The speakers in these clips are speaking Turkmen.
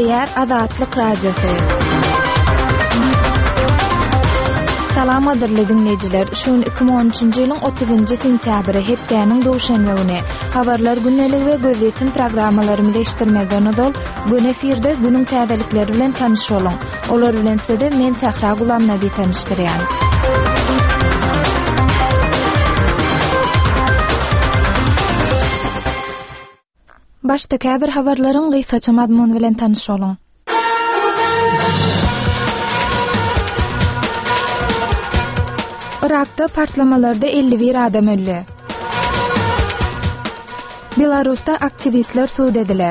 Diýär Azatlyk Radiosu. Salam adirli dinleyijiler. Şun 2013-nji ýylyň 30-njy sentýabry hepdeniň duşanby güni. Habarlar günnelik we gözetim programmalaryny değiştirmeden odol. Gün efirde günüň täzelikleri bilen tanışylaryň. Olar bilen sizde men Sahra Gulamnaby tanışdyrýan. Başda käbir habarlaryň gysgaça mazmuny bilen tanışylaryň. Irakda partlamalarda 51 adam öldü. Belarusda aktivistler suud ediler.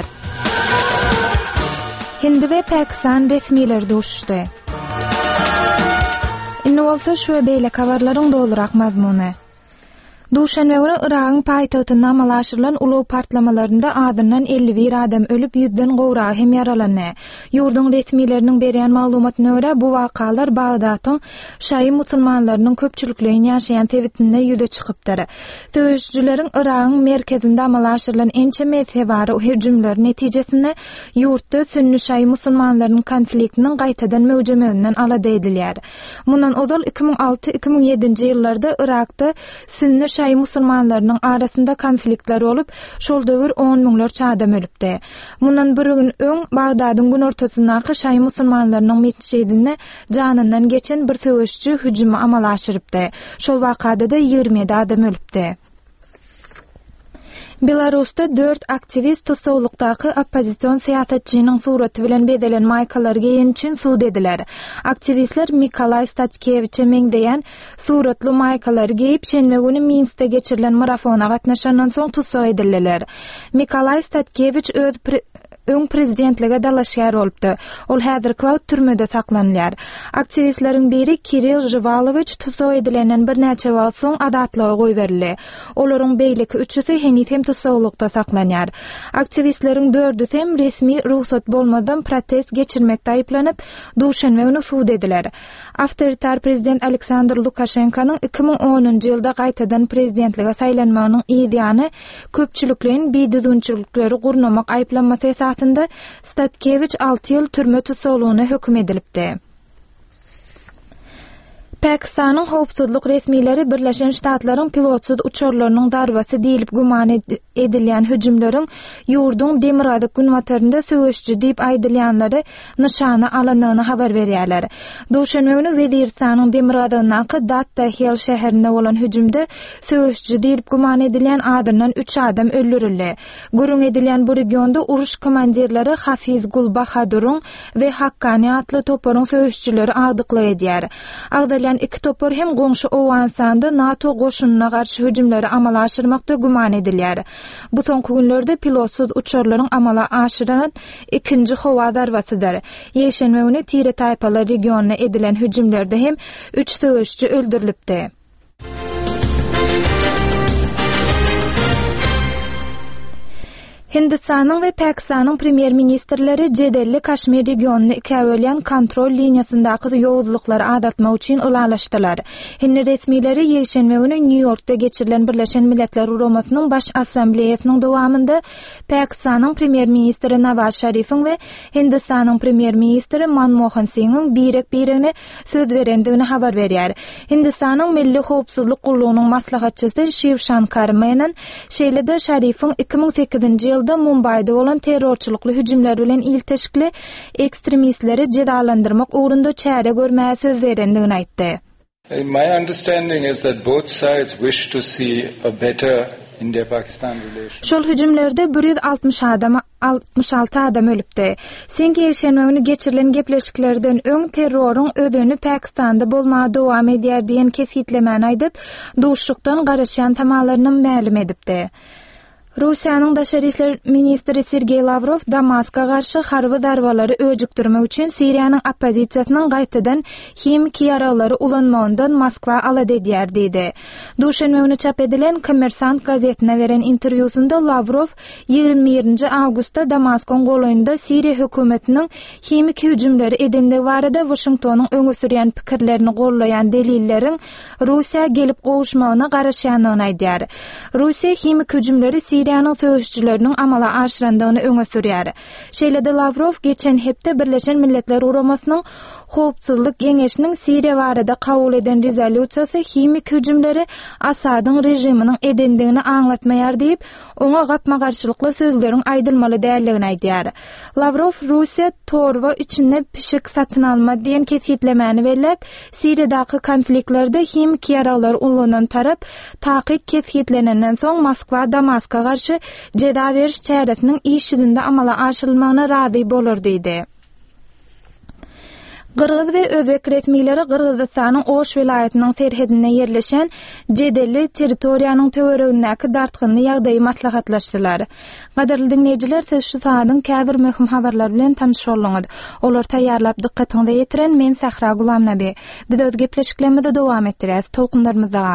Hindi ve Pakistan resmiler duşuşdy. Indi bolsa şu beýle habarlaryň dolurak mazmuny. Duşanbe günü Iragyň paýtagtynda amalaşyrylan uluw partlamalarynda adından 51 adam ölüp 100den gowra hem yaralandy. Ýurdun resmileriniň berýän maglumatyna görä bu wakalar Bagdatyň şaý musulmanlarynyň köpçülikligini ýaşaýan tewitinde ýüze çykypdyr. Döwüşçüleriň Iragyň merkezinde amalaşyrylan ençe mezhebary hüjümler netijesinde ýurtda sünni şaý musulmanlarynyň konfliktiniň gaýtadan möjemelinden alada edilýär. Mundan ozal 2006-2007 ýyllarda Irakda sünni şaý musulmanlarynyň arasynda konfliktler bolup, şol döwür 10 miňlerçe adam ölüpdi. Mundan bir gün öň Bagdadyň gün ortasyndaky şaý musulmanlarynyň mescidine janyndan geçen bir söwüşçü hüjümi amalaşyrypdy. Şol wakada da 20 adam ölüpdi. Belarusda 4 aktivist tutsawlykdaky opposision siýasatçynyň suraty bilen bedelen maýkalar giýen üçin suud ediler. Aktivistler Mikolay Statkeviçe meňdeýän suratly maýkalar giýip şenbe güni Minskde geçirilen marafona gatnaşandan soň tutsak edildiler. Mikolay Statkeviç öz öň prezidentlige dalaşýar bolupdy. Ol häzirki wagt türmede saklanýar. Aktivistleriň biri Kirill Jivaloviç tutsak edilenden bir näçe wagt soň adatlyga goýberildi. Olaryň beýleki üçüsi hem tutsawlykda saklanýar. Aktivistleriň 4'ü hem resmi ruhsat bolmadan protest geçirmekde aýplanyp, duşanbe güni suud ediler. Awtoritar prezident Aleksandr Lukashenkanyň 2010-njy ýylda gaýtadan prezidentlige saýlanmagynyň ideýany köpçülikliň biýdüzünçilikleri gurnamak aýplanmasy esasında Statkeviç 6 ýyl türme tutsawlygyna hökm edilipdi. Pakistanyň howpsuzlyk resmileri Birleşen Ştatlaryň pilotsuz uçurlarynyň darbasy diýilip guman edilýän hüjümleriň ýurdun Demirgazyk günwatarynda söwüşçü diýip aýdylýanlary nyşana alanyny habar berýärler. Duşanbe günü Weziristanyň Demirgazynyň Datta Hill şäherinde bolan hüjümde söwüşçü diýilip guman edilýän adamdan 3 adam öldürildi. Gurun edilýän bu regionda uruş komandirleri Hafiz Gul Bahaduryň we Haqqani atly toporyň söwüşçüleri agdykly edýär. Agdalýan iki topor hem goňşy Owansanda NATO goşunyna garşy hüjümleri amala aşyrmakda guman edilýär. Bu soňky günlerde pilotsuz uçurlaryň amala aşyran ikinji howa darbasydyr. Ýeşenme güni Tire taýpalar regionuna edilen hüjümlerde hem 3 söwüşçü öldürilipdi. Hindistanyň we Pakistanyň premier ministrleri jedelli Kaşmir regionuny ikiye bölýän kontrol liniýasyndaky ýowuzlyklary adatmak üçin ulalaşdylar. Hindi resmileri ýeşenme güni New Yorkda geçirilen Birleşen Milletler Guramasynyň baş assambleýasynyň dowamında Pakistanyň premier ministri Nawaz Şerifiň we Hindistanyň premier ministri Manmohan Singiň birek-biregine söz berendigini habar berýär. Hindistanyň Milli Howpsuzlyk Gurulunyň maslahatçysy Shiv Shankar menen şeýlede Şerifiň 2008-nji ýylda Mumbayda bolan terrorçulukly hüjümler bilen ilteşikli ekstremistleri cedalandyrmak uğrunda çäre görmäge söz berendigini aýtdy. My understanding is that both sides wish to see a better India-Pakistan relation. Şol hüjümlerde 166 adam ölüpdi. Seňki ýeşenme güni geçirilen gepleşiklerden öň terroryň ödeni Pakistanda bolmagy dowam edýär diýen kesitlemeni aýdyp, duşlukdan garaşan tamalaryny ma'lum edipdi. Russiýanyň Daşary işler ministri Sergey Lavrov Damaska garşy harby darbalary öjükdirmek üçin Siriýanyň oppozisiýasynyň gaýtadan hem ki ýaralary ulanmagyndan Moskwa alady edýär diýdi. Duşanbe günü çap edilen Kommersant gazetine veren interwýusunda Lavrov 20 awgustda Damaskon golaýynda Siriya hökümetiniň hemik hüjümleri edendigi barada Washingtonyň öňe sürýän pikirlerini gollaýan delillerin Russiýa gelip gowuşmagyna garaşýanlygyny aýdýar. Russiýa hemik hüjümleri Siriýanyň söýüşçüleriniň amala aşyrandygyny öňe sürýär. Şeýlede Lavrov geçen hepde Birleşen Milletler Uramasynyň Howpsuzlyk Geňeşiniň Siriýa barada kabul eden rezolýusiýasy hemik hüjümleri Asadyň rejiminiň edendigini aňlatmaýar diýip, oňa gapma-garşylykly sözleriň aýdylmaly däldigini aýdýar. Lavrov Russiýa torwa içinde pişik satyn alma diýen kesgitlemeni berip, Siriýadaky konfliktlerde hemik ýaralar ulanan tarap takyk kesgitlenenden soň Moskwa Damaska garşy jeda beriş çäresiniň iş ýüzünde amala aşyrylmagyna razy bolar diýdi. Qırğız we Özbek resmiýleri Qırgızstanyň Oş vilayatynyň serhedine ýerleşen Jedeli territoriýanyň töweregindäki dartgynly ýagdaýy maslahatlaşdylar. Gaderli dinleýijiler, siz şu saatyň käbir möhüm habarlar bilen tanışýarlyňyz. Olar taýýarlap dikkatiňizi ýetiren men Sahra Gulamnaby. Biz öz gepleşiklerimizi dowam etdirýäs. Tolkunlarymyza